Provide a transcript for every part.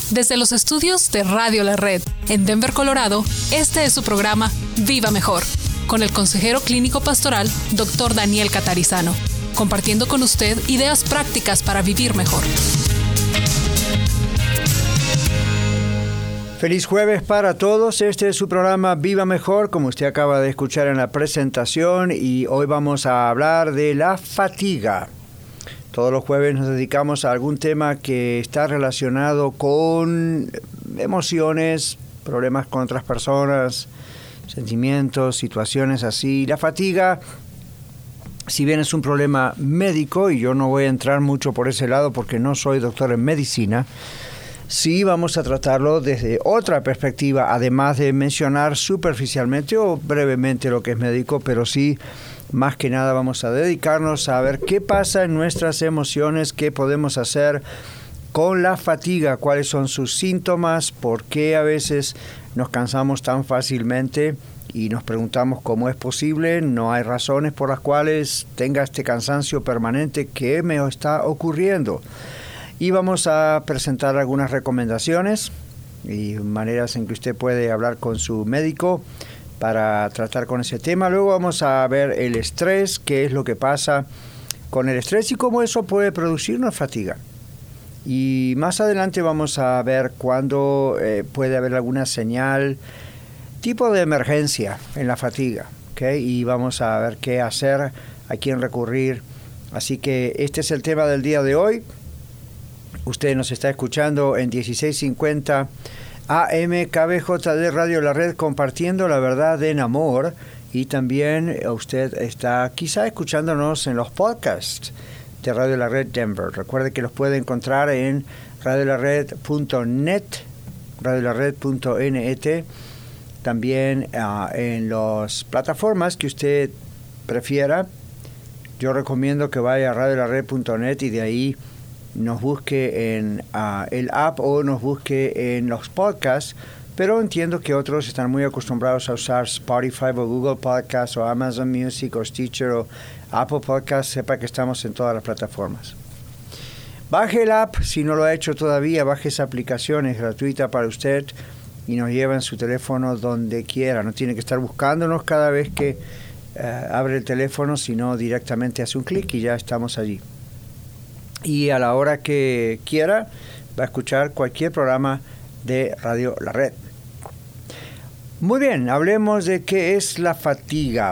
Desde los estudios de Radio La Red en Denver, Colorado, este es su programa Viva Mejor, con el consejero clínico pastoral Dr. Daniel Catarizano, compartiendo con usted ideas prácticas para vivir mejor. Feliz jueves para todos. Este es su programa Viva Mejor, como usted acaba de escuchar en la presentación, y hoy vamos a hablar de la fatiga. Todos los jueves nos dedicamos a algún tema que está relacionado con emociones, problemas con otras personas, sentimientos, situaciones así. La fatiga, si bien es un problema médico, y yo no voy a entrar mucho por ese lado porque no soy doctor en medicina, sí vamos a tratarlo desde otra perspectiva, además de mencionar superficialmente o brevemente lo que es médico, pero sí, más que nada vamos a dedicarnos a ver qué pasa en nuestras emociones, qué podemos hacer con la fatiga, cuáles son sus síntomas, por qué a veces nos cansamos tan fácilmente y nos preguntamos cómo es posible, no hay razones por las cuales tenga este cansancio permanente, ¿qué me está ocurriendo? Y vamos a presentar algunas recomendaciones y maneras en que usted puede hablar con su médico para tratar con ese tema. Luego vamos a ver el estrés, qué es lo que pasa con el estrés y cómo eso puede producirnos fatiga. Y más adelante vamos a ver cuándo puede haber alguna señal, tipo de emergencia en la fatiga, ¿okay? Y vamos a ver qué hacer, a quién recurrir. Así que este es el tema del día de hoy. Usted nos está escuchando en 1650 AM KBJD Radio La Red, compartiendo la verdad en amor. Y también usted está quizá escuchándonos en los podcasts de Radio La Red Denver. Recuerde que los puede encontrar en radiolared.net, radiolared.net, también en las plataformas que usted prefiera. Yo recomiendo que vaya a radiolared.net y de ahí nos busque en el app o nos busque en los podcasts, pero entiendo que otros están muy acostumbrados a usar Spotify o Google Podcasts o Amazon Music o Stitcher o Apple Podcasts. Sepa que estamos en todas las plataformas. Baje el app, si no lo ha hecho todavía, baje esa aplicación, es gratuita para usted y nos lleva en su teléfono donde quiera. No tiene que estar buscándonos cada vez que abre el teléfono, sino directamente hace un clic y ya estamos allí. Y a la hora que quiera va a escuchar cualquier programa de Radio La Red. Muy bien, hablemos de qué es la fatiga.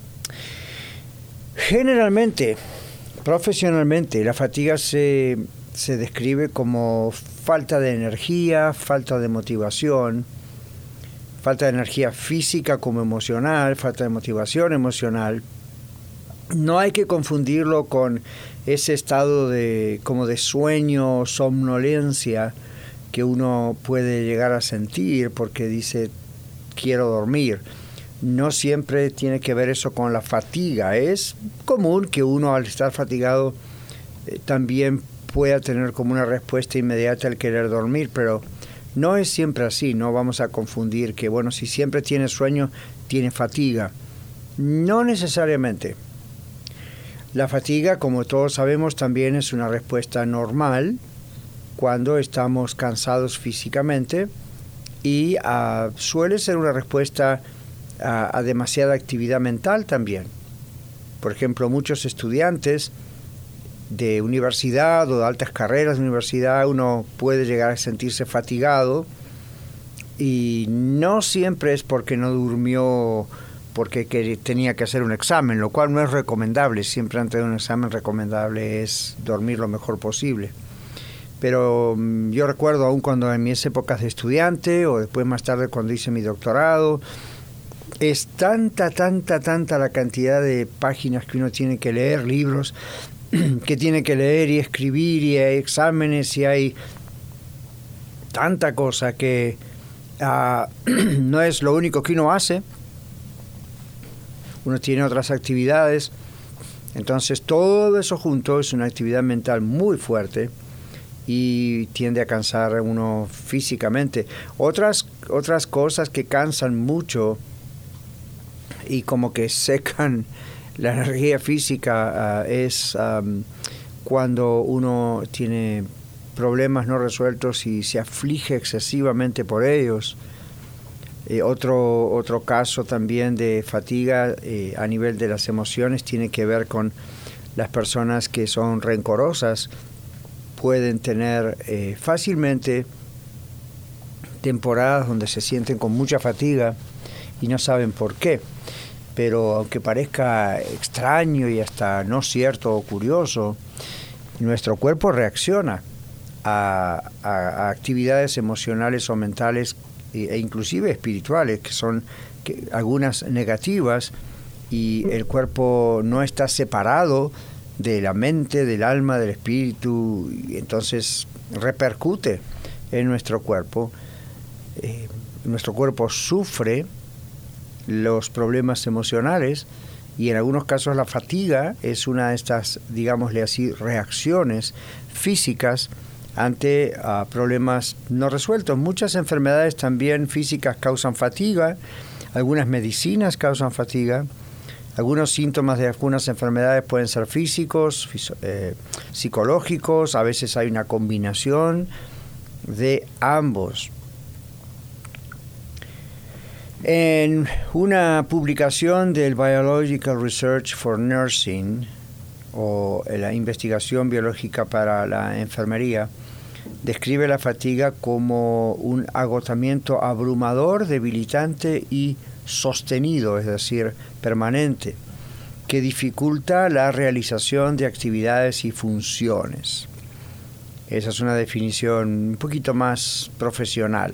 Generalmente, profesionalmente, la fatiga se describe como falta de energía, falta de motivación, falta de energía física como emocional, falta de motivación emocional. No hay que confundirlo con ese estado como de sueño, somnolencia que uno puede llegar a sentir porque dice quiero dormir. No siempre tiene que ver eso con la fatiga. Es común que uno al estar fatigado también pueda tener como una respuesta inmediata al querer dormir, pero no es siempre así. No vamos a confundir que, bueno, si siempre tiene sueño, tiene fatiga. No necesariamente. La fatiga, como todos sabemos, también es una respuesta normal cuando estamos cansados físicamente y suele ser una respuesta a demasiada actividad mental también. Por ejemplo, muchos estudiantes de universidad o de altas carreras de universidad, uno puede llegar a sentirse fatigado y no siempre es porque no durmió, porque tenía que hacer un examen, lo cual no es recomendable. Siempre antes de un examen recomendable es dormir lo mejor posible. Pero yo recuerdo aún cuando en mis épocas de estudiante o después más tarde cuando hice mi doctorado, es tanta la cantidad de páginas que uno tiene que leer, libros que tiene que leer y escribir, y hay exámenes y hay tanta cosa que no es lo único que uno hace. Uno tiene otras actividades, entonces todo eso junto es una actividad mental muy fuerte y tiende a cansar a uno físicamente. Otras cosas que cansan mucho y como que secan la energía física es cuando uno tiene problemas no resueltos y se aflige excesivamente por ellos. Otro caso también de fatiga a nivel de las emociones tiene que ver con las personas que son rencorosas. Pueden tener fácilmente temporadas donde se sienten con mucha fatiga y no saben por qué. Pero aunque parezca extraño y hasta no cierto o curioso, nuestro cuerpo reacciona a actividades emocionales o mentales e inclusive espirituales, que son algunas negativas, y el cuerpo no está separado de la mente, del alma, del espíritu, y entonces repercute en nuestro cuerpo. Nuestro cuerpo sufre los problemas emocionales y en algunos casos la fatiga es una de estas, digámosle así, reacciones físicas ante problemas no resueltos. Muchas enfermedades también físicas causan fatiga, algunas medicinas causan fatiga, algunos síntomas de algunas enfermedades pueden ser físicos, psicológicos, a veces hay una combinación de ambos. En una publicación del Biological Research for Nursing, o la investigación biológica para la enfermería, describe la fatiga como un agotamiento abrumador, debilitante y sostenido, es decir, permanente, que dificulta la realización de actividades y funciones. Esa es una definición un poquito más profesional.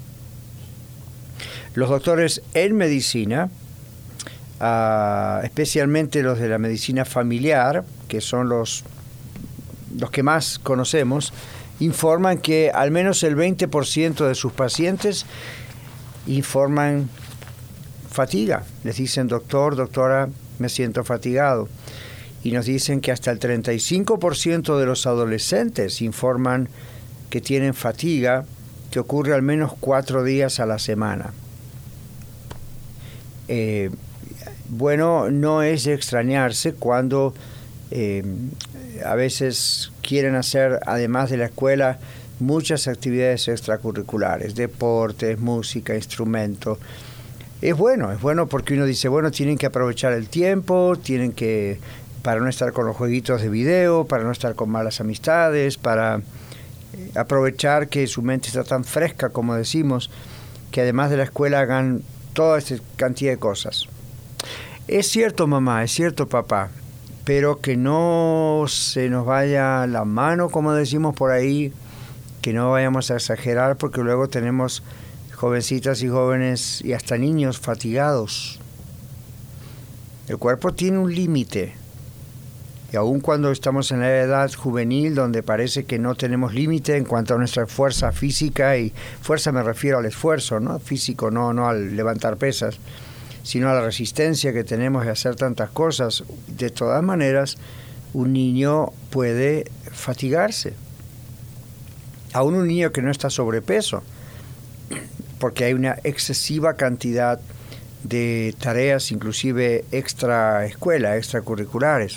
Los doctores en medicina, especialmente los de la medicina familiar, que son los que más conocemos, informan que al menos el 20% de sus pacientes informan fatiga. Les dicen, doctor, doctora, me siento fatigado. Y nos dicen que hasta el 35% de los adolescentes informan que tienen fatiga, que ocurre al menos 4 días a la semana. Bueno, no es de extrañarse cuando a veces quieren hacer, además de la escuela, muchas actividades extracurriculares, deportes, música, instrumento. Es bueno porque uno dice, bueno, tienen que aprovechar el tiempo, para no estar con los jueguitos de video, para no estar con malas amistades, para aprovechar que su mente está tan fresca, como decimos, que además de la escuela hagan toda esta cantidad de cosas. Es cierto, mamá, es cierto, papá, pero que no se nos vaya la mano, como decimos por ahí, que no vayamos a exagerar, porque luego tenemos jovencitas y jóvenes y hasta niños fatigados. El cuerpo tiene un límite, y aun cuando estamos en la edad juvenil, donde parece que no tenemos límite en cuanto a nuestra fuerza física, y fuerza me refiero al esfuerzo, ¿no? Físico, no al levantar pesas, sino a la resistencia que tenemos de hacer tantas cosas. De todas maneras, un niño puede fatigarse. Aún un niño que no está sobrepeso, porque hay una excesiva cantidad de tareas, inclusive extracurriculares.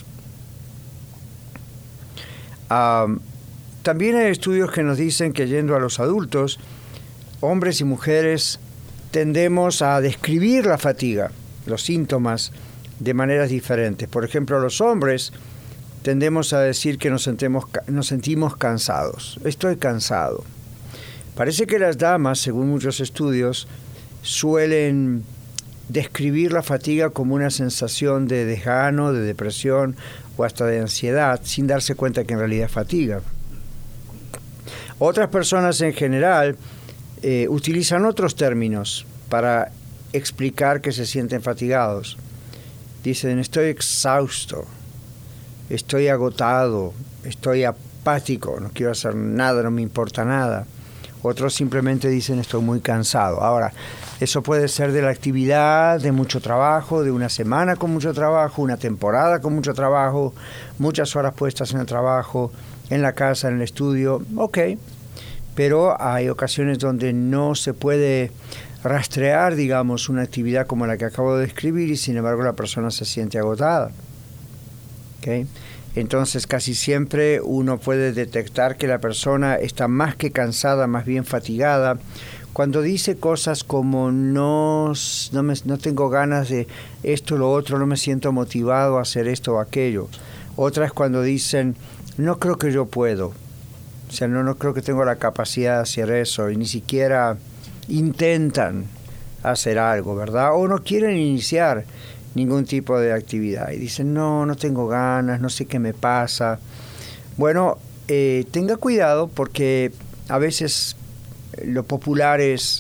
También hay estudios que nos dicen que, yendo a los adultos, hombres y mujeres tendemos a describir la fatiga, los síntomas, de maneras diferentes. Por ejemplo, los hombres tendemos a decir que nos sentimos cansados. Estoy cansado. Parece que las damas, según muchos estudios, suelen describir la fatiga como una sensación de desgano, de depresión o hasta de ansiedad, sin darse cuenta que en realidad es fatiga. Otras personas en general utilizan otros términos para explicar que se sienten fatigados. Dicen, estoy exhausto, estoy agotado, estoy apático, no quiero hacer nada, no me importa nada. Otros simplemente dicen, estoy muy cansado. Ahora, eso puede ser de la actividad, de mucho trabajo, de una semana con mucho trabajo, una temporada con mucho trabajo, muchas horas puestas en el trabajo, en la casa, en el estudio. Ok, pero hay ocasiones donde no se puede rastrear, digamos, una actividad como la que acabo de describir, y sin embargo la persona se siente agotada. ¿Okay? Entonces casi siempre uno puede detectar que la persona está más que cansada, más bien fatigada, cuando dice cosas como no tengo ganas de esto o lo otro, no me siento motivado a hacer esto o aquello. Otra es cuando dicen, no creo que yo puedo. O sea, no creo que tengo la capacidad de hacer eso, y ni siquiera intentan hacer algo, ¿verdad? O no quieren iniciar ningún tipo de actividad y dicen, no tengo ganas, no sé qué me pasa. Bueno, tenga cuidado, porque a veces lo popular es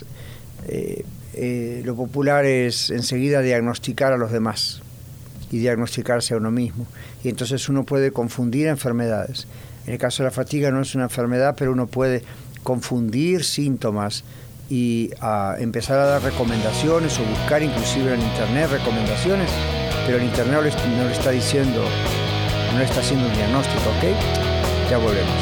enseguida diagnosticar a los demás y diagnosticarse a uno mismo, y entonces uno puede confundir enfermedades. En el caso de la fatiga no es una enfermedad, pero uno puede confundir síntomas y empezar a dar recomendaciones o buscar inclusive en internet recomendaciones, pero el internet no le está diciendo, no le está haciendo un diagnóstico, ¿ok? Ya volvemos.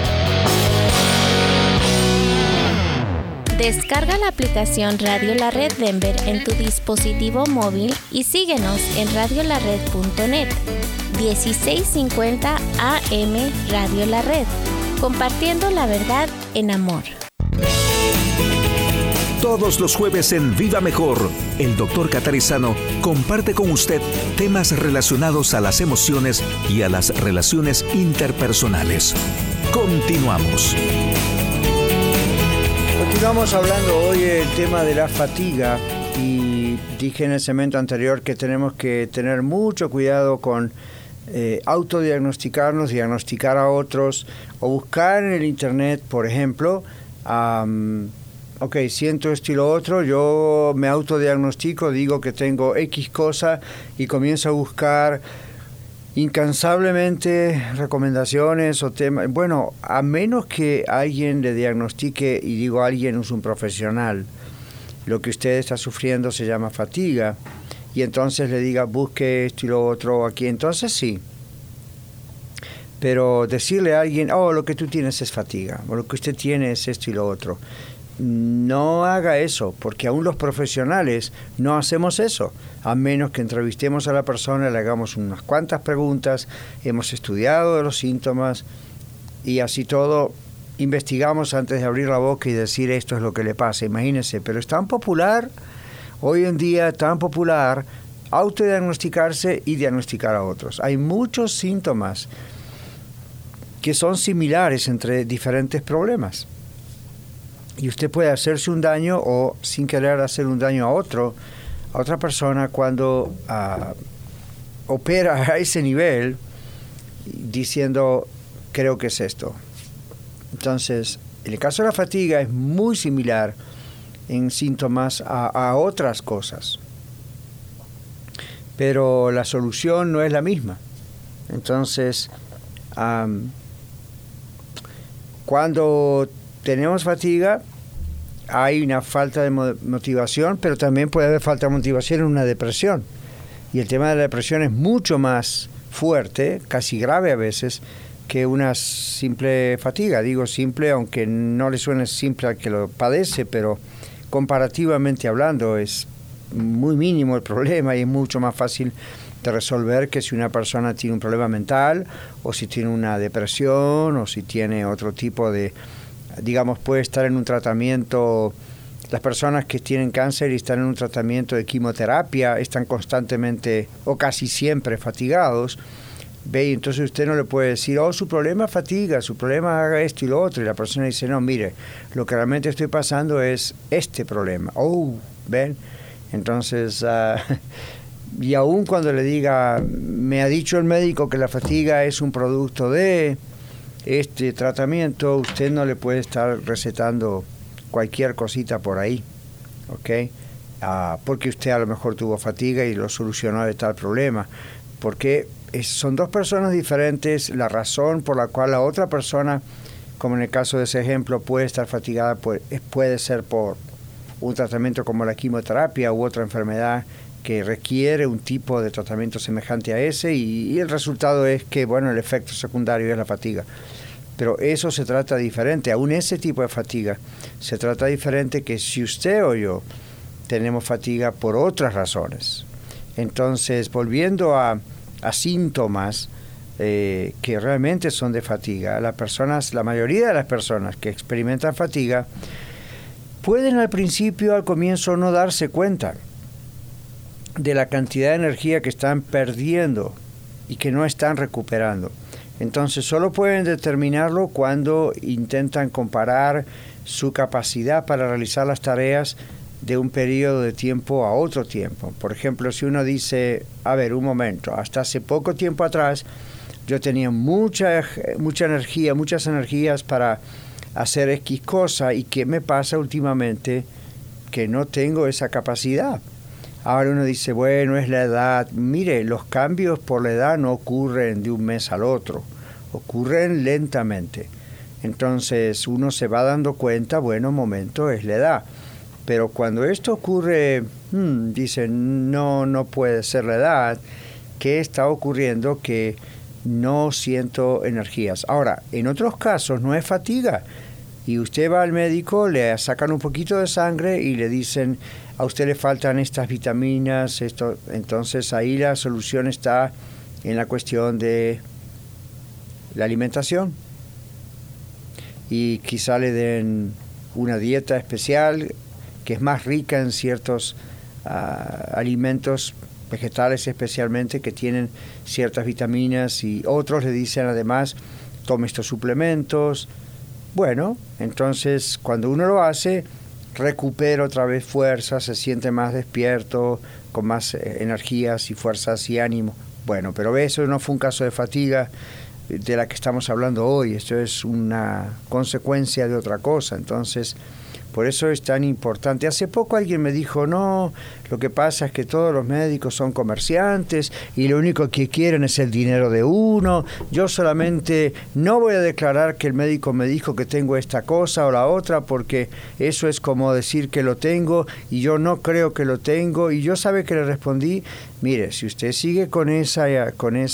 Descarga la aplicación Radio La Red Denver en tu dispositivo móvil y síguenos en radiolared.net. 1650 AM Radio La Red, compartiendo la verdad en amor. Todos los jueves en Viva Mejor, el Dr. Catarizano comparte con usted temas relacionados a las emociones y a las relaciones interpersonales. Continuamos. Continuamos hablando hoy del tema de la fatiga, y dije en el segmento anterior que tenemos que tener mucho cuidado con autodiagnosticarnos, diagnosticar a otros, o buscar en el internet, por ejemplo, siento esto y lo otro, yo me autodiagnostico, digo que tengo X cosa y comienzo a buscar incansablemente recomendaciones o temas. Bueno, a menos que alguien le diagnostique, y digo alguien es un profesional, lo que usted está sufriendo se llama fatiga, y entonces le diga busque esto y lo otro aquí, entonces sí. Pero decirle a alguien, lo que tú tienes es fatiga, o lo que usted tiene es esto y lo otro, no haga eso, porque aún los profesionales no hacemos eso, a menos que entrevistemos a la persona, le hagamos unas cuantas preguntas, hemos estudiado los síntomas y así todo, investigamos antes de abrir la boca y decir esto es lo que le pasa. Imagínense, pero es tan popular, hoy en día tan popular, autodiagnosticarse y diagnosticar a otros. Hay muchos síntomas que son similares entre diferentes problemas. Y usted puede hacerse un daño o sin querer hacer un daño a otra persona cuando opera a ese nivel diciendo, creo que es esto. Entonces, en el caso de la fatiga es muy similar en síntomas a otras cosas. Pero la solución no es la misma. Entonces, cuando tenemos fatiga, hay una falta de motivación, pero también puede haber falta de motivación en una depresión. Y el tema de la depresión es mucho más fuerte, casi grave a veces, que una simple fatiga. Digo simple, aunque no le suene simple al que lo padece, pero comparativamente hablando es muy mínimo el problema y es mucho más fácil de resolver que si una persona tiene un problema mental, o si tiene una depresión, o si tiene otro tipo de, digamos, puede estar en un tratamiento. Las personas que tienen cáncer y están en un tratamiento de quimioterapia están constantemente o casi siempre fatigados. Ve, y entonces usted no le puede decir, su problema es fatiga, su problema haga esto y lo otro, y la persona dice, no, mire, lo que realmente estoy pasando es este problema. ¿Ven? Entonces, y aún cuando le diga, me ha dicho el médico que la fatiga es un producto de este tratamiento, usted no le puede estar recetando cualquier cosita por ahí, ¿ok? Porque usted a lo mejor tuvo fatiga y lo solucionó de tal problema, porque son dos personas diferentes. La razón por la cual la otra persona, como en el caso de ese ejemplo, puede estar fatigada puede ser por un tratamiento como la quimioterapia u otra enfermedad que requiere un tipo de tratamiento semejante a ese, y el resultado es que, bueno, el efecto secundario es la fatiga. Pero eso se trata diferente, aún ese tipo de fatiga se trata diferente que si usted o yo tenemos fatiga por otras razones. Entonces, volviendo a síntomas, que realmente son de fatiga. La mayoría de las personas que experimentan fatiga pueden al comienzo no darse cuenta de la cantidad de energía que están perdiendo y que no están recuperando. Entonces solo pueden determinarlo cuando intentan comparar su capacidad para realizar las tareas de un periodo de tiempo a otro tiempo. Por ejemplo, si uno dice, a ver, un momento, hasta hace poco tiempo atrás yo tenía mucha energía, muchas energías para hacer X cosa, y ¿qué me pasa últimamente? Que no tengo esa capacidad. Ahora uno dice, bueno, es la edad. Mire, los cambios por la edad no ocurren de un mes al otro, ocurren lentamente. Entonces uno se va dando cuenta, bueno, momento, es la edad. Pero cuando esto ocurre, dicen, no puede ser la edad. ¿Qué está ocurriendo? Que no siento energías. Ahora, en otros casos no es fatiga. Y usted va al médico, le sacan un poquito de sangre y le dicen, a usted le faltan estas vitaminas, esto. Entonces ahí la solución está en la cuestión de la alimentación. Y quizá le den una dieta especial que es más rica en ciertos alimentos vegetales especialmente, que tienen ciertas vitaminas, y otros le dicen además, tome estos suplementos. Bueno, entonces cuando uno lo hace, recupera otra vez fuerza, se siente más despierto, con más energías y fuerzas y ánimo. Bueno, pero eso no fue un caso de fatiga de la que estamos hablando hoy. Esto es una consecuencia de otra cosa. Entonces, por eso es tan importante. Hace poco alguien me dijo, no, lo que pasa es que todos los médicos son comerciantes y lo único que quieren es el dinero de uno. Yo solamente no voy a declarar que el médico me dijo que tengo esta cosa o la otra, porque eso es como decir que lo tengo y yo no creo que lo tengo. Y yo, ¿sabe que le respondí? Mire, si usted sigue con esa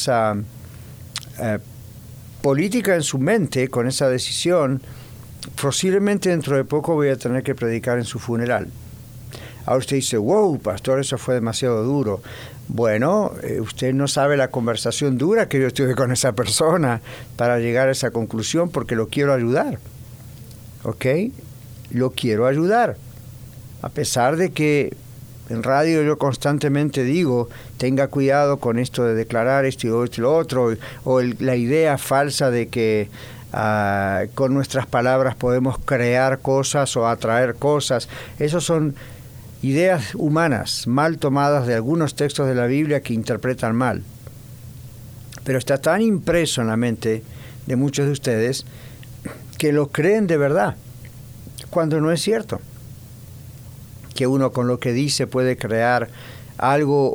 política en su mente, con esa decisión, posiblemente dentro de poco voy a tener que predicar en su funeral. Ahora usted dice, wow, pastor, eso fue demasiado duro. Bueno, usted no sabe la conversación dura que yo tuve con esa persona para llegar a esa conclusión, porque lo quiero ayudar. ¿Ok? Lo quiero ayudar. A pesar de que en radio yo constantemente digo, tenga cuidado con esto de declarar esto y lo otro, o la idea falsa de que con nuestras palabras podemos crear cosas o atraer cosas. Esas son ideas humanas, mal tomadas de algunos textos de la Biblia que interpretan mal. Pero está tan impreso en la mente de muchos de ustedes que lo creen de verdad, cuando no es cierto. Que uno con lo que dice puede crear algo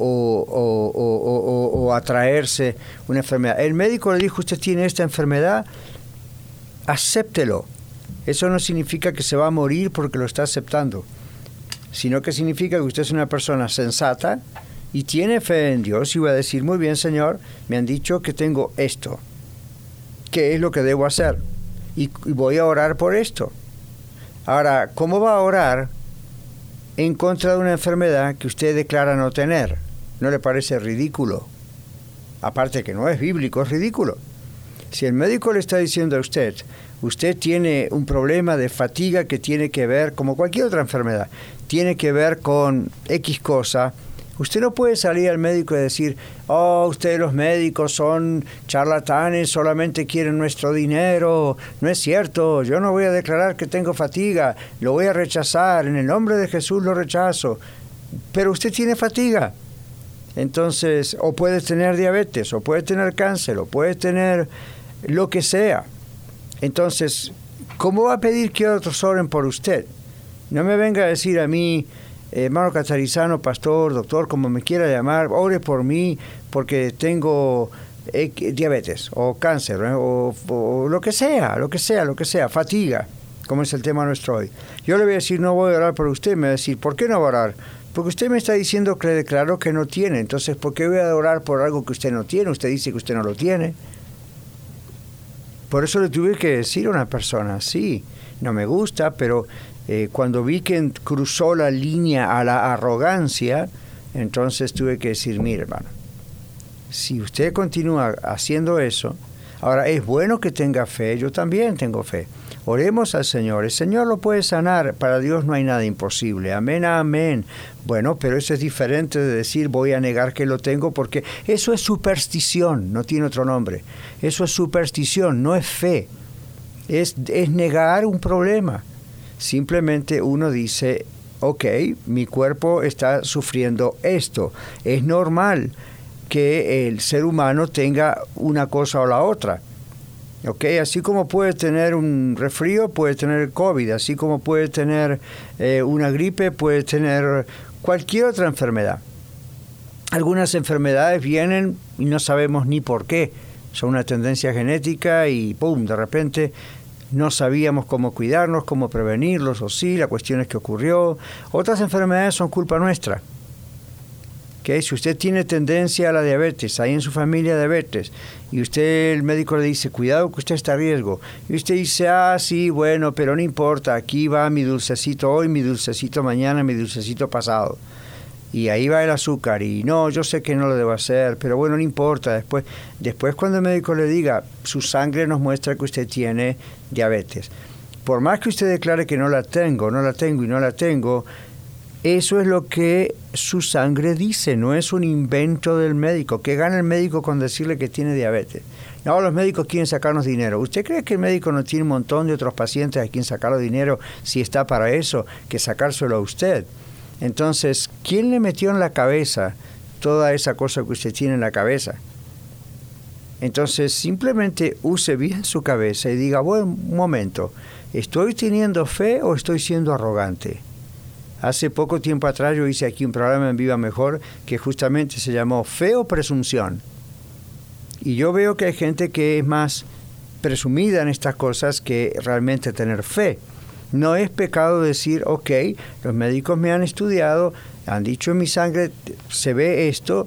o atraerse una enfermedad. El médico le dijo, usted tiene esta enfermedad, acéptelo. Eso no significa que se va a morir porque lo está aceptando, sino que significa que usted es una persona sensata y tiene fe en Dios y va a decir, muy bien, Señor, me han dicho que tengo esto. ¿Qué es lo que debo hacer? Y voy a orar por esto. Ahora, ¿cómo va a orar en contra de una enfermedad que usted declara no tener? ¿No le parece ridículo? Aparte que no es bíblico, es ridículo. Si el médico le está diciendo a usted, usted tiene un problema de fatiga que tiene que ver, como cualquier otra enfermedad, tiene que ver con X cosa, usted no puede salir al médico y decir, oh, ustedes los médicos son charlatanes, solamente quieren nuestro dinero. No es cierto, yo no voy a declarar que tengo fatiga, lo voy a rechazar, en el nombre de Jesús lo rechazo. Pero usted tiene fatiga. Entonces, o puede tener diabetes, o puede tener cáncer, o puede tener lo que sea. Entonces, ¿cómo va a pedir que otros oren por usted? No me venga a decir a mí, hermano Catarizano, pastor, doctor, como me quiera llamar, ore por mí porque tengo diabetes o cáncer, o lo que sea, fatiga, como es el tema nuestro hoy. Yo le voy a decir, no voy a orar por usted. Me va a decir, ¿por qué no va a orar? Porque usted me está diciendo que le declaró que no tiene. Entonces, ¿por qué voy a orar por algo que usted no tiene? Usted dice que usted no lo tiene. Por eso le tuve que decir a una persona, sí, no me gusta, pero cuando vi que cruzó la línea a la arrogancia, entonces tuve que decir, mire, hermano, Si usted continúa haciendo eso, ahora es bueno que tenga fe, yo también tengo fe. Oremos al Señor, el Señor lo puede sanar, para Dios no hay nada imposible, amén, amén. Bueno, pero eso es diferente de decir voy a negar que lo tengo, porque eso es superstición, no tiene otro nombre. Eso es superstición, no es fe, es negar un problema. Simplemente uno dice, ok, mi cuerpo está sufriendo esto, es normal que el ser humano tenga una cosa o la otra. Okay, así como puede tener un resfrío, puede tener COVID, así como puede tener una gripe, puede tener cualquier otra enfermedad. Algunas enfermedades vienen y no sabemos ni por qué, son una tendencia genética y ¡pum!, de repente no sabíamos cómo cuidarnos, cómo prevenirlos, o sí, la cuestión es que ocurrió. Otras enfermedades son culpa nuestra. Okay, si usted tiene tendencia a la diabetes, hay en su familia diabetes, y usted, el médico le dice, cuidado que usted está a riesgo, y usted dice, sí, bueno, pero no importa, aquí va mi dulcecito hoy, mi dulcecito mañana, mi dulcecito pasado, y ahí va el azúcar, y no, yo sé que no lo debo hacer, pero bueno, no importa, después cuando el médico le diga, su sangre nos muestra que usted tiene diabetes, por más que usted declare que no la tengo, eso es lo que su sangre dice, no es un invento del médico. ¿Qué gana el médico con decirle que tiene diabetes? No, los médicos quieren sacarnos dinero. ¿Usted cree que el médico no tiene un montón de otros pacientes a quien sacarle dinero si está para eso, que sacárselo a usted? Entonces, ¿quién le metió en la cabeza toda esa cosa que usted tiene en la cabeza? Entonces, simplemente use bien su cabeza y diga, bueno, un momento, ¿estoy teniendo fe o estoy siendo arrogante? Hace poco tiempo atrás yo hice aquí un programa en Viva Mejor que justamente se llamó Fe o Presunción. Y yo veo que hay gente que es más presumida en estas cosas que realmente tener fe. No es pecado decir, ok, los médicos me han estudiado, han dicho en mi sangre, se ve esto,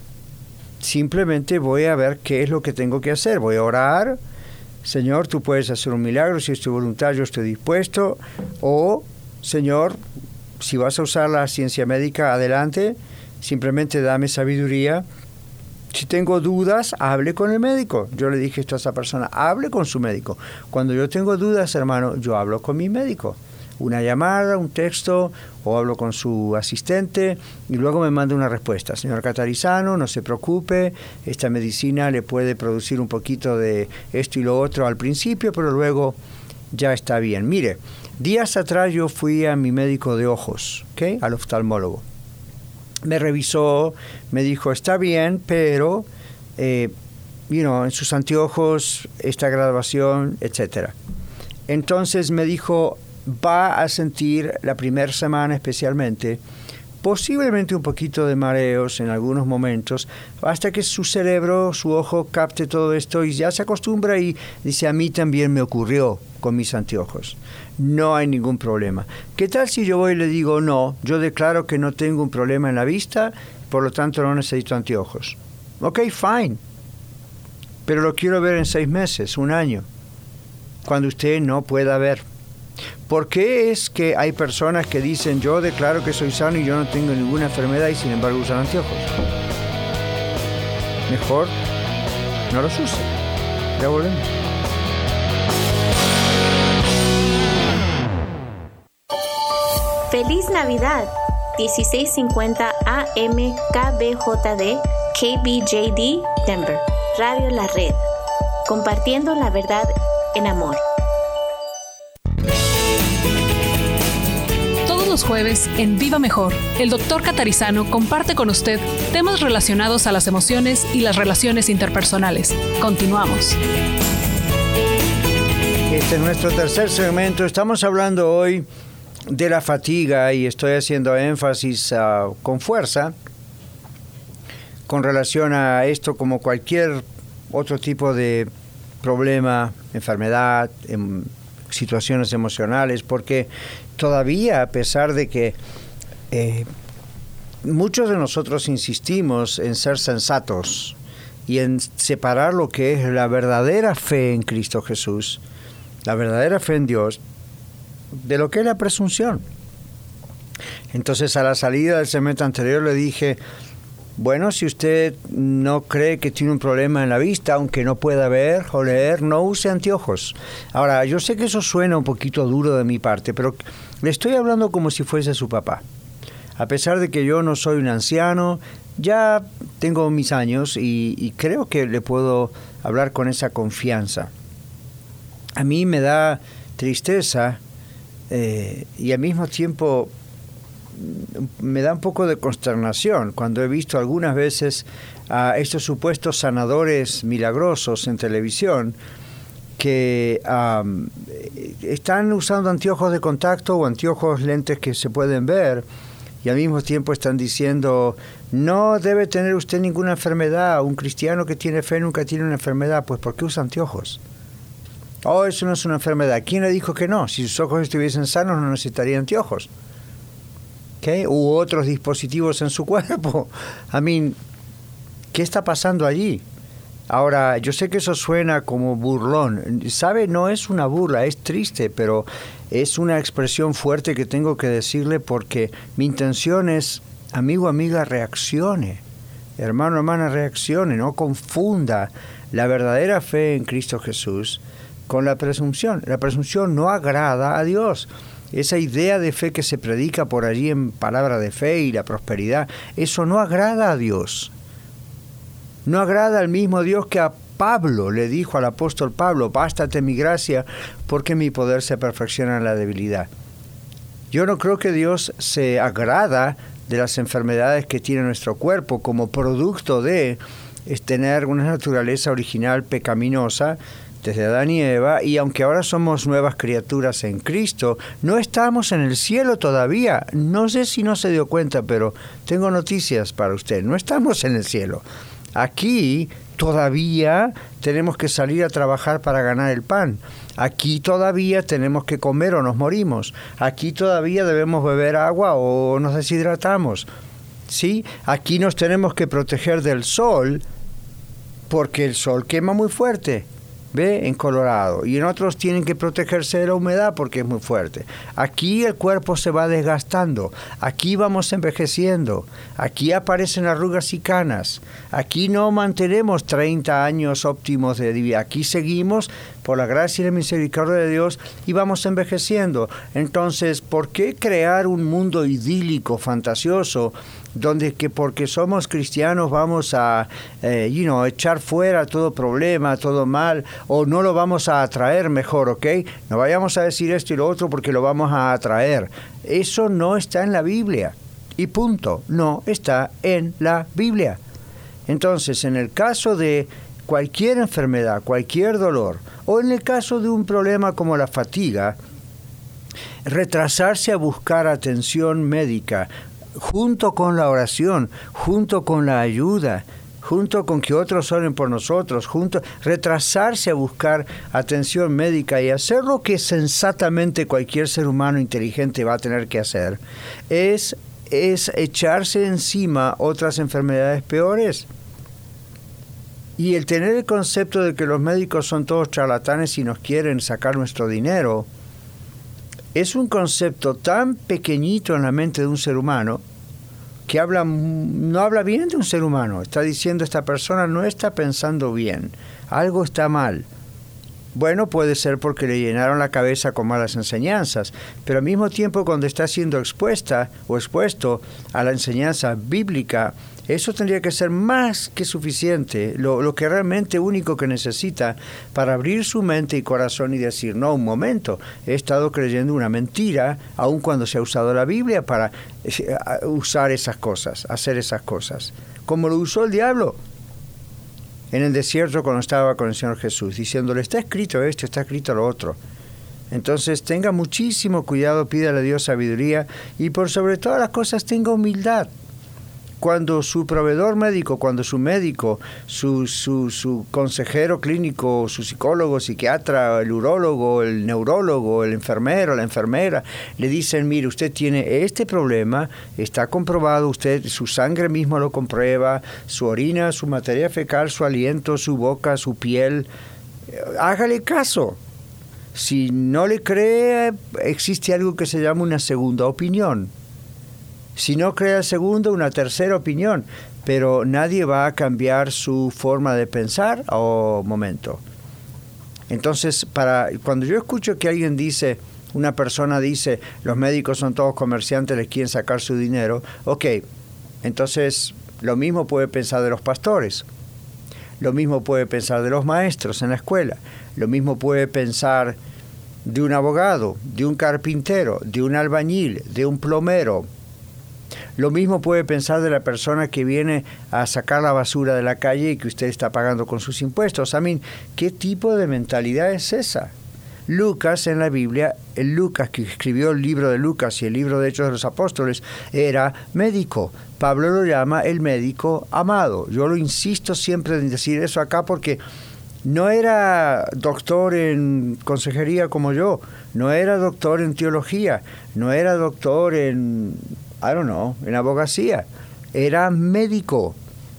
simplemente voy a ver qué es lo que tengo que hacer. Voy a orar, Señor, tú puedes hacer un milagro, si es tu voluntad yo estoy dispuesto, o Señor, si vas a usar la ciencia médica, adelante, simplemente dame sabiduría. Si tengo dudas, hable con el médico. Yo le dije esto a esa persona, hable con su médico. Cuando yo tengo dudas, hermano, yo hablo con mi médico. Una llamada, un texto, o hablo con su asistente, y luego me manda una respuesta. Señor Catarizano, no se preocupe, esta medicina le puede producir un poquito de esto y lo otro al principio, pero luego ya está bien. Mire, días atrás yo fui a mi médico de ojos, ¿okay?, al oftalmólogo. Me revisó, me dijo, está bien, pero, en sus anteojos, esta graduación, etc. Entonces me dijo, va a sentir la primera semana especialmente, posiblemente un poquito de mareos en algunos momentos, hasta que su cerebro, su ojo capte todo esto y ya se acostumbra y dice, a mí también me ocurrió con mis anteojos. No hay ningún problema. ¿Qué tal si yo voy y le digo, no, yo declaro que no tengo un problema en la vista, por lo tanto no necesito anteojos? Ok, fine. Pero lo quiero ver en 6 meses, 1 año, cuando usted no pueda ver. ¿Por qué es que hay personas que dicen, yo declaro que soy sano y yo no tengo ninguna enfermedad y sin embargo usan anteojos? Mejor no los use. Ya volvemos. ¡Feliz Navidad! 1650 AM KBJD KBJD Denver. Radio La Red. Compartiendo la verdad en amor. Los jueves en Viva Mejor, el Dr. Catarizano comparte con usted temas relacionados a las emociones y las relaciones interpersonales. Continuamos. Este es nuestro tercer segmento. Estamos hablando hoy de la fatiga y estoy haciendo énfasis con fuerza con relación a esto, como cualquier otro tipo de problema, enfermedad, situaciones emocionales, porque todavía, a pesar de que muchos de nosotros insistimos en ser sensatos y en separar lo que es la verdadera fe en Cristo Jesús, la verdadera fe en Dios, de lo que es la presunción. Entonces, a la salida del segmento anterior le dije, Bueno, si usted no cree que tiene un problema en la vista, aunque no pueda ver o leer, no use anteojos. Ahora, yo sé que eso suena un poquito duro de mi parte, pero le estoy hablando como si fuese su papá. A pesar de que yo no soy un anciano, ya tengo mis años y creo que le puedo hablar con esa confianza. A mí me da tristeza y al mismo tiempo me da un poco de consternación cuando he visto algunas veces a estos supuestos sanadores milagrosos en televisión que están usando anteojos de contacto o anteojos lentes que se pueden ver y al mismo tiempo están diciendo no debe tener usted ninguna enfermedad, un cristiano que tiene fe nunca tiene una enfermedad. Pues ¿por qué usa anteojos? Oh, eso no es una enfermedad. ¿Quién le dijo que no? Si sus ojos estuviesen sanos no necesitaría anteojos. ¿Okay? U otros dispositivos en su cuerpo. ¿Qué está pasando allí? Ahora, yo sé que eso suena como burlón. ¿Sabe? No es una burla, es triste, pero es una expresión fuerte que tengo que decirle porque mi intención es, amigo, amiga, reaccione. Hermano, hermana, reaccione. No confunda la verdadera fe en Cristo Jesús con la presunción. La presunción no agrada a Dios. Esa idea de fe que se predica por allí en palabra de fe y la prosperidad, eso no agrada a Dios. No agrada al mismo Dios que a Pablo le dijo al apóstol Pablo, bástate mi gracia porque mi poder se perfecciona en la debilidad. Yo no creo que Dios se agrada de las enfermedades que tiene nuestro cuerpo como producto de tener una naturaleza original pecaminosa desde Adán y Eva, y aunque ahora somos nuevas criaturas en Cristo, no estamos en el cielo todavía. No sé si no se dio cuenta, pero tengo noticias para usted. No estamos en el cielo. Aquí todavía tenemos que salir a trabajar para ganar el pan. Aquí todavía tenemos que comer o nos morimos. Aquí todavía debemos beber agua o nos deshidratamos. ¿Sí? Aquí nos tenemos que proteger del sol porque el sol quema muy fuerte. ¿Ve? En Colorado. Y en otros tienen que protegerse de la humedad porque es muy fuerte. Aquí el cuerpo se va desgastando. Aquí vamos envejeciendo. Aquí aparecen arrugas y canas. Aquí no mantenemos 30 años óptimos de vida. Aquí seguimos por la gracia y la misericordia de Dios y vamos envejeciendo. Entonces, ¿por qué crear un mundo idílico, fantasioso, donde que porque somos cristianos vamos a echar fuera todo problema, todo mal, o no lo vamos a atraer mejor, ¿ok? No vayamos a decir esto y lo otro porque lo vamos a atraer. Eso no está en la Biblia. Y punto. No está en la Biblia. Entonces, en el caso de cualquier enfermedad, cualquier dolor, o en el caso de un problema como la fatiga, retrasarse a buscar atención médica, junto con la oración, junto con la ayuda, junto con que otros oren por nosotros, retrasarse a buscar atención médica y hacer lo que sensatamente cualquier ser humano inteligente va a tener que hacer, es echarse encima otras enfermedades peores. Y el tener el concepto de que los médicos son todos charlatanes y nos quieren sacar nuestro dinero, es un concepto tan pequeñito en la mente de un ser humano que no habla bien de un ser humano. Está diciendo, esta persona no está pensando bien, algo está mal. Bueno, puede ser porque le llenaron la cabeza con malas enseñanzas, pero al mismo tiempo cuando está siendo expuesta o expuesto a la enseñanza bíblica, eso tendría que ser más que suficiente, lo que realmente único que necesita para abrir su mente y corazón y decir, no, un momento, he estado creyendo una mentira, aun cuando se ha usado la Biblia para usar esas cosas, hacer esas cosas, como lo usó el diablo en el desierto cuando estaba con el Señor Jesús, diciéndole, está escrito esto, está escrito lo otro. Entonces tenga muchísimo cuidado, pídale a Dios sabiduría y por sobre todas las cosas tenga humildad. Cuando su proveedor médico, cuando su médico, su consejero clínico, su psicólogo, psiquiatra, el urólogo, el neurólogo, el enfermero, la enfermera, le dicen, mire, usted tiene este problema, está comprobado, usted, su sangre mismo lo comprueba, su orina, su materia fecal, su aliento, su boca, su piel, hágale caso. Si no le cree, existe algo que se llama una segunda opinión. Si no cree el segundo, una tercera opinión. Pero nadie va a cambiar su forma de pensar o momento. Entonces, cuando yo escucho que alguien dice, una persona dice, los médicos son todos comerciantes, les quieren sacar su dinero, ok, entonces lo mismo puede pensar de los pastores, lo mismo puede pensar de los maestros en la escuela, lo mismo puede pensar de un abogado, de un carpintero, de un albañil, de un plomero. Lo mismo puede pensar de la persona que viene a sacar la basura de la calle y que usted está pagando con sus impuestos. ¿Qué tipo de mentalidad es esa? Lucas en la Biblia, el Lucas que escribió el libro de Lucas y el libro de Hechos de los Apóstoles, era médico. Pablo lo llama el médico amado. Yo lo insisto siempre en decir eso acá porque no era doctor en consejería como yo, no era doctor en teología, no era doctor en en abogacía, era médico.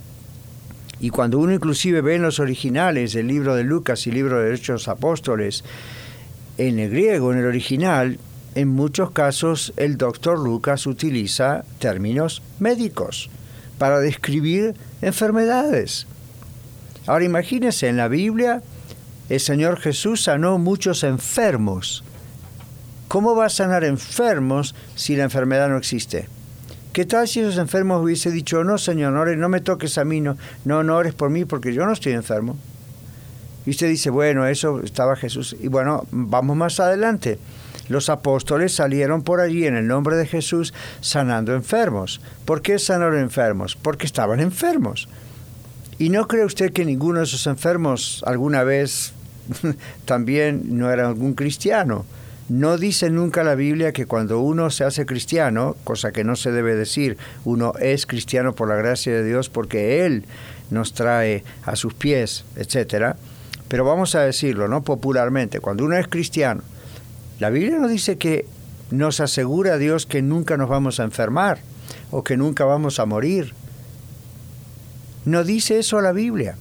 Y cuando uno inclusive ve en los originales el libro de Lucas y el libro de Hechos de los Apóstoles, en el griego, en el original, en muchos casos el doctor Lucas utiliza términos médicos para describir enfermedades. Ahora imagínense, en la Biblia el Señor Jesús sanó muchos enfermos. ¿Cómo va a sanar enfermos si la enfermedad no existe? ¿Qué tal si esos enfermos hubiese dicho, no Señor, no me toques a mí, no ores por mí porque yo no estoy enfermo? Y usted dice, bueno, eso estaba Jesús. Y bueno, vamos más adelante. Los apóstoles salieron por allí en el nombre de Jesús sanando enfermos. ¿Por qué sanaron enfermos? Porque estaban enfermos. ¿Y no cree usted que ninguno de esos enfermos alguna vez también no era algún cristiano? No dice nunca la Biblia que cuando uno se hace cristiano, cosa que no se debe decir, uno es cristiano por la gracia de Dios porque Él nos trae a sus pies, etcétera. Pero vamos a decirlo, ¿no? Popularmente, cuando uno es cristiano, la Biblia nos dice que nos asegura a Dios que nunca nos vamos a enfermar o que nunca vamos a morir. No dice eso la Biblia.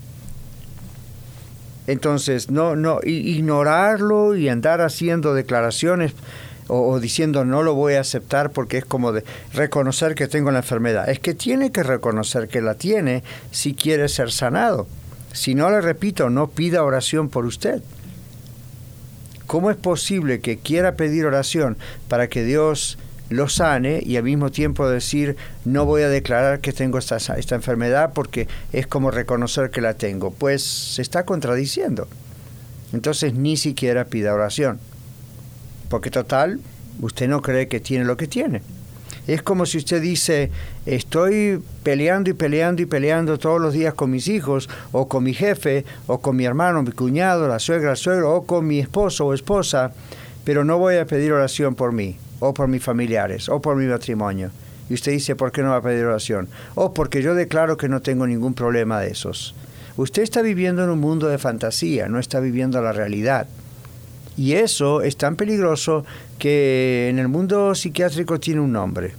Entonces, ignorarlo y andar haciendo declaraciones o diciendo no lo voy a aceptar porque es como de reconocer que tengo la enfermedad. Es que tiene que reconocer que la tiene si quiere ser sanado. Si no, le repito, no pida oración por usted. ¿Cómo es posible que quiera pedir oración para que Dios lo sane y al mismo tiempo decir no voy a declarar que tengo esta enfermedad porque es como reconocer que la tengo? Pues se está contradiciendo. Entonces ni siquiera pida oración, porque total, usted no cree que tiene lo que tiene. Es como si usted dice, estoy peleando y peleando y peleando todos los días con mis hijos, o con mi jefe, o con mi hermano, mi cuñado, la suegra, el suegro, o con mi esposo o esposa, pero no voy a pedir oración por mí, o por mis familiares, o por mi matrimonio. Y usted dice, ¿por qué no va a pedir oración? O porque yo declaro que no tengo ningún problema de esos. Usted está viviendo en un mundo de fantasía, no está viviendo la realidad. Y eso es tan peligroso que en el mundo psiquiátrico tiene un nombre.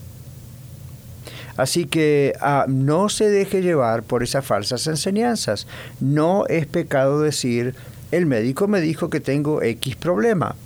Así que no se deje llevar por esas falsas enseñanzas. No es pecado decir, el médico me dijo que tengo X problema.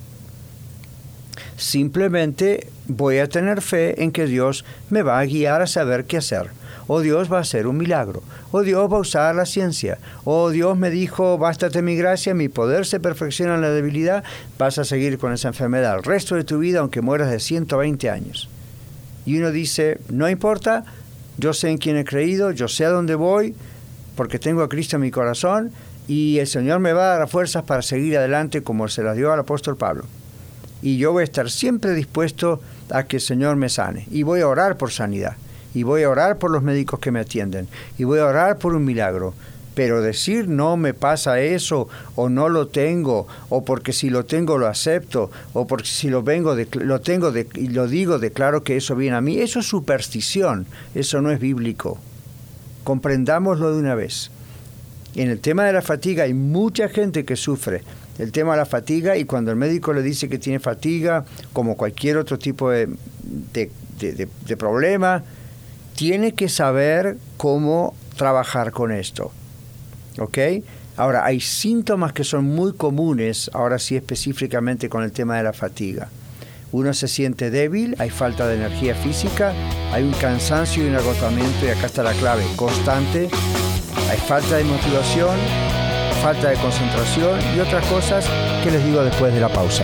Simplemente voy a tener fe en que Dios me va a guiar a saber qué hacer. O Dios va a hacer un milagro. O Dios va a usar la ciencia. O Dios me dijo, bástate mi gracia, mi poder se perfecciona en la debilidad, vas a seguir con esa enfermedad el resto de tu vida aunque mueras de 120 años. Y uno dice, no importa, yo sé en quién he creído, yo sé a dónde voy, porque tengo a Cristo en mi corazón, y el Señor me va a dar fuerzas para seguir adelante como se las dio al apóstol Pablo. Y yo voy a estar siempre dispuesto a que el Señor me sane. Y voy a orar por sanidad. Y voy a orar por los médicos que me atienden. Y voy a orar por un milagro. Pero decir no me pasa eso, o no lo tengo, o porque si lo tengo lo acepto, o porque si lo tengo y lo digo, declaro que eso viene a mí, eso es superstición, eso no es bíblico. Comprendámoslo de una vez. En el tema de la fatiga hay mucha gente que sufre el tema de la fatiga, y cuando el médico le dice que tiene fatiga, como cualquier otro tipo de problema, tiene que saber cómo trabajar con esto. ¿Ok? Ahora, hay síntomas que son muy comunes, ahora sí específicamente con el tema de la fatiga. Uno se siente débil, hay falta de energía física, hay un cansancio y un agotamiento, y acá está la clave, constante, hay falta de motivación, falta de concentración y otras cosas que les digo después de la pausa.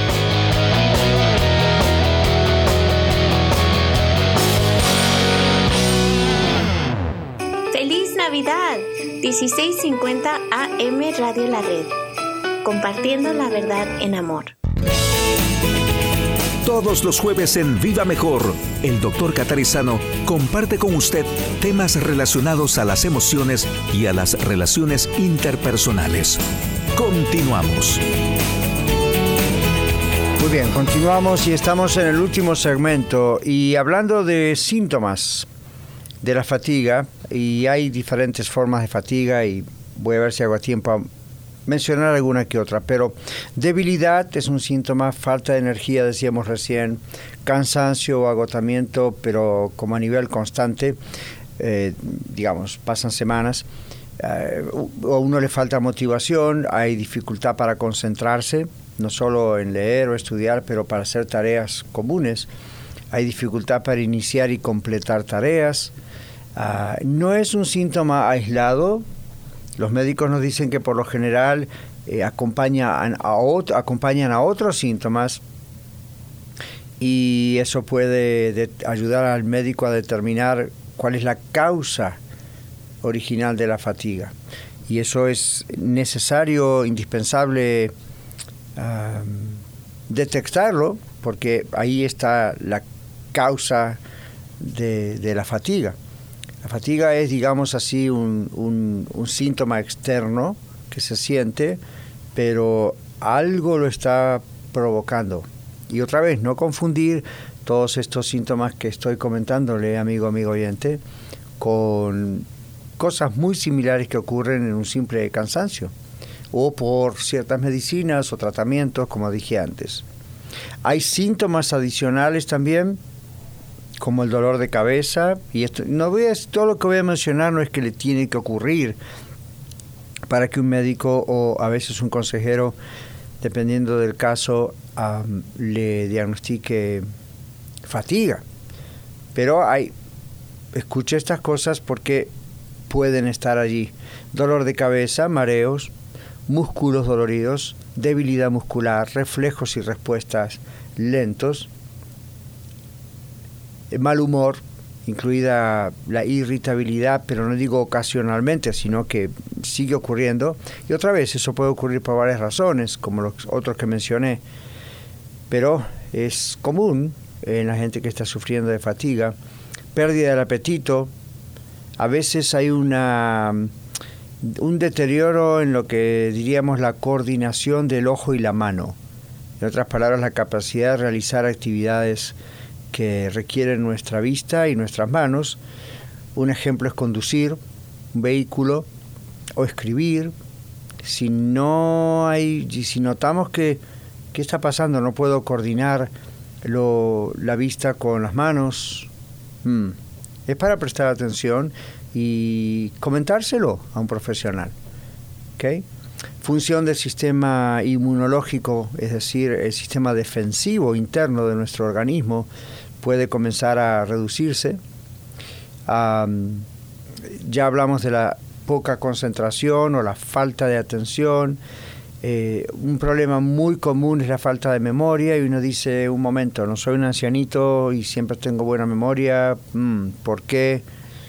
¡Feliz Navidad! 1650 AM Radio La Red. Compartiendo la verdad en amor. Todos los jueves en Viva Mejor, el Dr. Catarizano comparte con usted temas relacionados a las emociones y a las relaciones interpersonales. Continuamos. Muy bien, continuamos y estamos en el último segmento y hablando de síntomas de la fatiga, y hay diferentes formas de fatiga y voy a ver si hago tiempo a mencionar alguna que otra, pero debilidad es un síntoma, falta de energía, decíamos recién, cansancio o agotamiento, pero como a nivel constante, pasan semanas, o a uno le falta motivación, hay dificultad para concentrarse, no solo en leer o estudiar, pero para hacer tareas comunes, hay dificultad para iniciar y completar tareas, no es un síntoma aislado. Los médicos nos dicen que por lo general acompañan a otros síntomas y eso puede ayudar al médico a determinar cuál es la causa original de la fatiga. Y eso es necesario, indispensable detectarlo, porque ahí está la causa de la fatiga. La fatiga es, digamos así, un síntoma externo que se siente, pero algo lo está provocando. Y otra vez, no confundir todos estos síntomas que estoy comentándole, amigo oyente, con cosas muy similares que ocurren en un simple cansancio o por ciertas medicinas o tratamientos, como dije antes. Hay síntomas adicionales también, como el dolor de cabeza, y esto, todo lo que voy a mencionar no es que le tiene que ocurrir para que un médico o a veces un consejero, dependiendo del caso, le diagnostique fatiga. Pero escuche estas cosas porque pueden estar allí. Dolor de cabeza, mareos, músculos doloridos, debilidad muscular, reflejos y respuestas lentos, mal humor, incluida la irritabilidad, pero no digo ocasionalmente, sino que sigue ocurriendo. Y otra vez, eso puede ocurrir por varias razones, como los otros que mencioné. Pero es común en la gente que está sufriendo de fatiga. Pérdida del apetito. A veces hay un deterioro en lo que diríamos la coordinación del ojo y la mano. En otras palabras, la capacidad de realizar actividades que requieren nuestra vista y nuestras manos. Un ejemplo es conducir un vehículo o escribir. Si notamos que ¿qué está pasando? No puedo coordinar la vista con las manos. Es para prestar atención y comentárselo a un profesional. ¿Okay? Función del sistema inmunológico, es decir, el sistema defensivo interno de nuestro organismo, puede comenzar a reducirse. Ya hablamos de la poca concentración o la falta de atención. Un problema muy común es la falta de memoria y uno dice, un momento, no soy un ancianito y siempre tengo buena memoria, ¿por qué?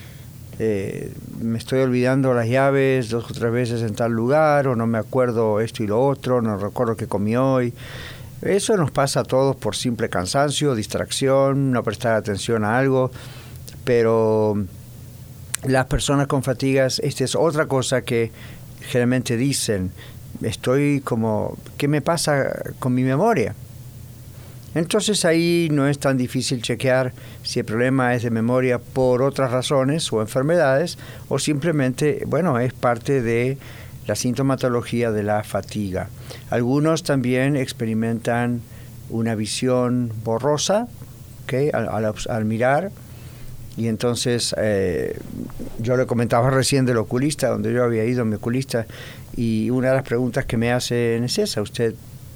Me estoy olvidando las llaves 2 o 3 veces en tal lugar, o no me acuerdo esto y lo otro, no recuerdo qué comí hoy. Eso nos pasa a todos por simple cansancio, distracción, no prestar atención a algo, pero las personas con fatigas, esta es otra cosa que generalmente dicen, ¿qué me pasa con mi memoria? Entonces ahí no es tan difícil chequear si el problema es de memoria por otras razones o enfermedades, o simplemente, es parte de la sintomatología de la fatiga. Algunos también experimentan una visión borrosa, ¿okay? al mirar, y entonces yo le comentaba recién del oculista, donde yo había ido a mi oculista, y una de las preguntas que me hacen es esa: ¿usted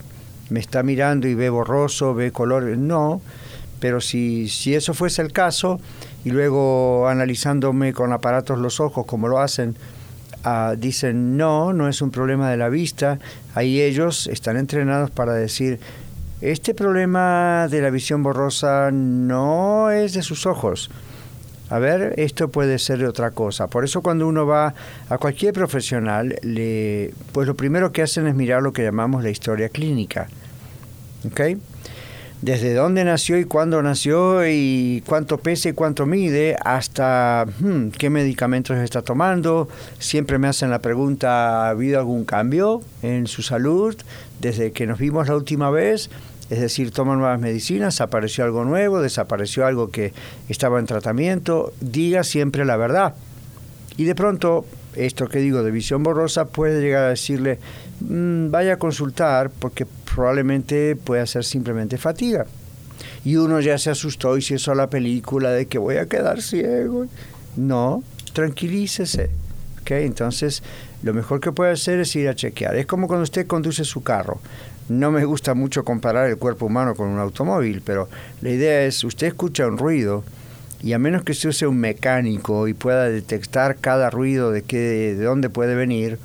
me está mirando y ve borroso, ve color. No, pero si eso fuese el caso, y luego analizándome con aparatos los ojos, como lo hacen, dicen, no es un problema de la vista. Ahí ellos están entrenados para decir, este problema de la visión borrosa no es de sus ojos. A ver, esto puede ser de otra cosa. Por eso cuando uno va a cualquier profesional, pues lo primero que hacen es mirar lo que llamamos la historia clínica. ¿Ok? Desde dónde nació y cuándo nació y cuánto pesa y cuánto mide, hasta qué medicamentos está tomando. Siempre me hacen la pregunta, ¿ha habido algún cambio en su salud desde que nos vimos la última vez? Es decir, toma nuevas medicinas, apareció algo nuevo, desapareció algo que estaba en tratamiento. Diga siempre la verdad. Y de pronto, esto que digo de visión borrosa puede llegar a decirle, vaya a consultar porque probablemente pueda ser simplemente fatiga. Y uno ya se asustó y se hizo la película de que voy a quedar ciego. No, tranquilícese. ¿Okay? Entonces, lo mejor que puede hacer es ir a chequear. Es como cuando usted conduce su carro. No me gusta mucho comparar el cuerpo humano con un automóvil, pero la idea es, usted escucha un ruido y a menos que usted sea un mecánico y pueda detectar cada ruido de dónde puede venir,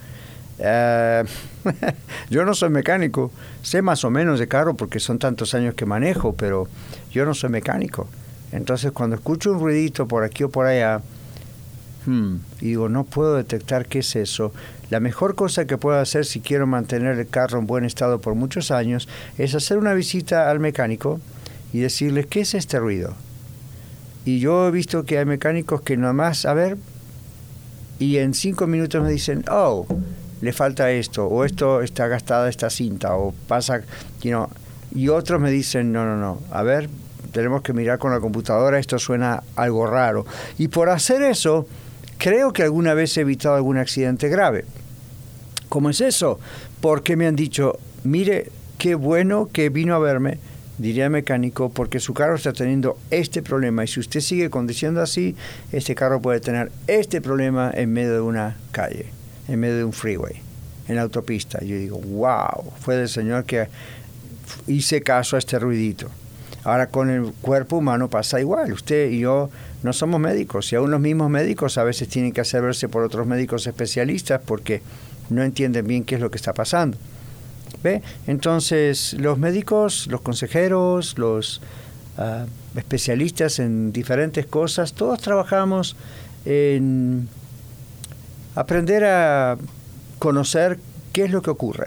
yo no soy mecánico, sé más o menos de carro porque son tantos años que manejo, pero yo no soy mecánico. Entonces cuando escucho un ruidito por aquí o por allá, y digo, no puedo detectar qué es eso. La mejor cosa que puedo hacer si quiero mantener el carro en buen estado por muchos años es hacer una visita al mecánico y decirle, ¿qué es este ruido? Y yo he visto que hay mecánicos que nada más, a ver, y en 5 minutos me dicen, le falta esto, o esto está gastada esta cinta, o pasa, y otros me dicen, no, a ver, tenemos que mirar con la computadora, esto suena algo raro. Y por hacer eso, creo que alguna vez he evitado algún accidente grave. ¿Cómo es eso? Porque me han dicho, mire, qué bueno que vino a verme, diría el mecánico, porque su carro está teniendo este problema, y si usted sigue conduciendo así, este carro puede tener este problema en medio de una calle, en medio de un freeway, en la autopista. Yo digo, wow, fue del Señor que hice caso a este ruidito. Ahora con el cuerpo humano pasa igual. Usted y yo no somos médicos, y aún los mismos médicos a veces tienen que hacer verse por otros médicos especialistas porque no entienden bien qué es lo que está pasando. ¿Ve? Entonces los médicos, los consejeros, los especialistas en diferentes cosas, todos trabajamos en aprender a conocer qué es lo que ocurre.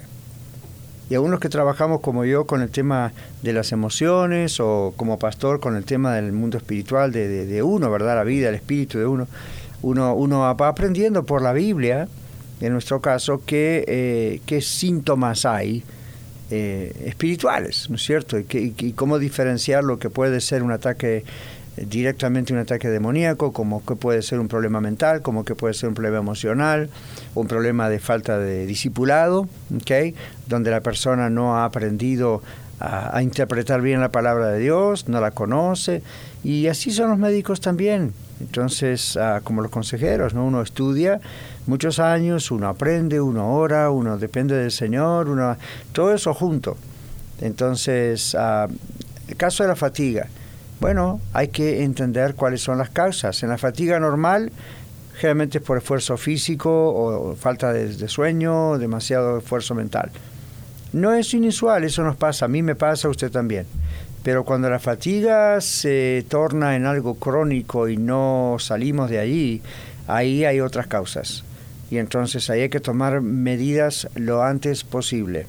Y aún los que trabajamos como yo con el tema de las emociones, o como pastor con el tema del mundo espiritual de uno, ¿verdad? La vida, el espíritu de uno va aprendiendo por la Biblia, en nuestro caso, qué síntomas hay espirituales, ¿no es cierto? Y cómo diferenciar lo que puede ser un ataque, directamente un ataque demoníaco, como que puede ser un problema mental, como que puede ser un problema emocional, un problema de falta de discipulado, ¿okay? Donde la persona no ha aprendido a interpretar bien la palabra de Dios, no la conoce, y así son los médicos también. Entonces, como los consejeros, ¿no? Uno estudia muchos años, uno aprende, uno ora, uno depende del Señor, todo eso junto. Entonces, el caso de la fatiga, bueno, hay que entender cuáles son las causas. En la fatiga normal, generalmente es por esfuerzo físico o falta de sueño, demasiado esfuerzo mental. No es inusual, eso nos pasa, a mí me pasa, a usted también. Pero cuando la fatiga se torna en algo crónico y no salimos de allí, ahí hay otras causas. Y entonces ahí hay que tomar medidas lo antes posible,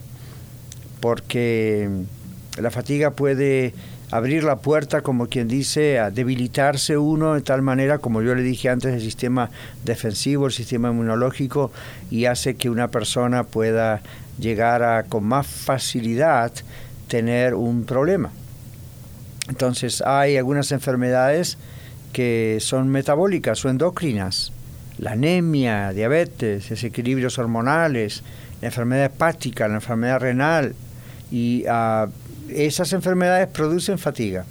porque la fatiga puede abrir la puerta, como quien dice, a debilitarse uno de tal manera, como yo le dije antes, el sistema defensivo, el sistema inmunológico, y hace que una persona pueda llegar con más facilidad tener un problema. Entonces hay algunas enfermedades que son metabólicas o endocrinas, la anemia, diabetes, desequilibrios hormonales, la enfermedad hepática, la enfermedad renal, y esas enfermedades producen fatiga.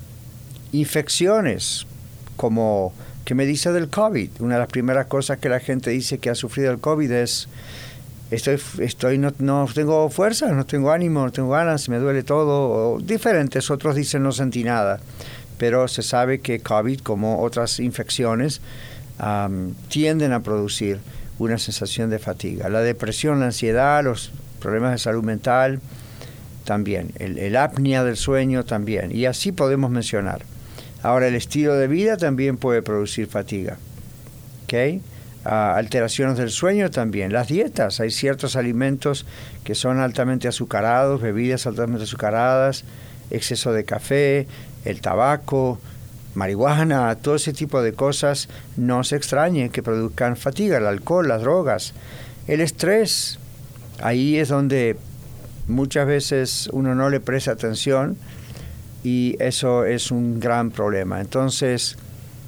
Infecciones, como ¿qué me dice del COVID? Una de las primeras cosas que la gente dice que ha sufrido el COVID es no tengo fuerza, no tengo ánimo, no tengo ganas, me duele todo, o diferentes. Otros dicen no sentí nada, pero se sabe que COVID, como otras infecciones, tienden a producir una sensación de fatiga. La depresión, la ansiedad, los problemas de salud mental también, el apnea del sueño también, y así podemos mencionar. Ahora, el estilo de vida también puede producir fatiga, ¿ok? Alteraciones del sueño también. Las dietas, hay ciertos alimentos que son altamente azucarados, bebidas altamente azucaradas, exceso de café, el tabaco, marihuana, todo ese tipo de cosas. No se extrañe que produzcan fatiga, el alcohol, las drogas, el estrés. Ahí es donde muchas veces uno no le presta atención y eso es un gran problema. Entonces,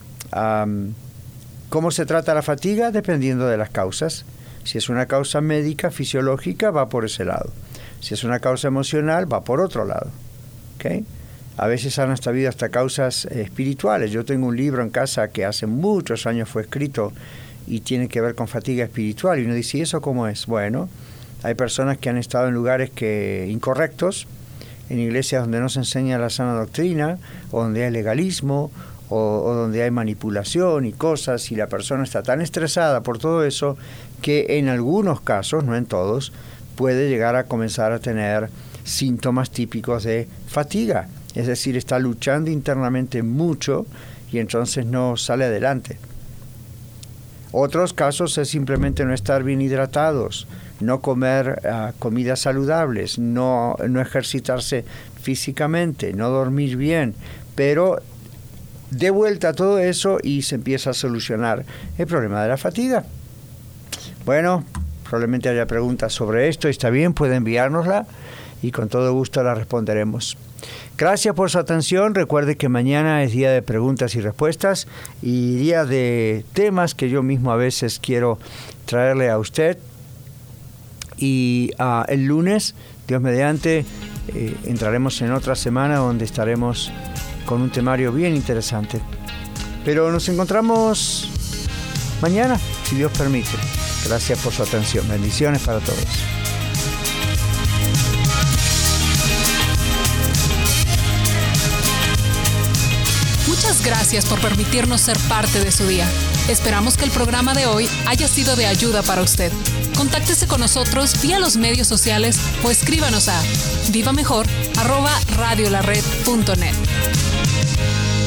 ¿cómo se trata la fatiga? Dependiendo de las causas. Si es una causa médica, fisiológica, va por ese lado. Si es una causa emocional, va por otro lado. ¿Okay? A veces han habido hasta causas espirituales. Yo tengo un libro en casa que hace muchos años fue escrito y tiene que ver con fatiga espiritual. Y uno dice, ¿y eso cómo es? Bueno, hay personas que han estado en lugares incorrectos, en iglesias donde no se enseña la sana doctrina, o donde hay legalismo, o donde hay manipulación y cosas, y la persona está tan estresada por todo eso que en algunos casos, no en todos, puede llegar a comenzar a tener síntomas típicos de fatiga. Es decir, está luchando internamente mucho y entonces no sale adelante. Otros casos es simplemente no estar bien hidratados, no comer comidas saludables, no ejercitarse físicamente, no dormir bien, pero de vuelta a todo eso y se empieza a solucionar el problema de la fatiga. Bueno, probablemente haya preguntas sobre esto, está bien, puede enviárnosla y con todo gusto la responderemos. Gracias por su atención. Recuerde que mañana es día de preguntas y respuestas y día de temas que yo mismo a veces quiero traerle a usted. Y el lunes, Dios mediante, entraremos en otra semana donde estaremos con un temario bien interesante. Pero nos encontramos mañana, si Dios permite. Gracias por su atención. Bendiciones para todos. Muchas gracias por permitirnos ser parte de su día. Esperamos que el programa de hoy haya sido de ayuda para usted. Contáctese con nosotros vía los medios sociales o escríbanos a vivamejor@radiolared.net.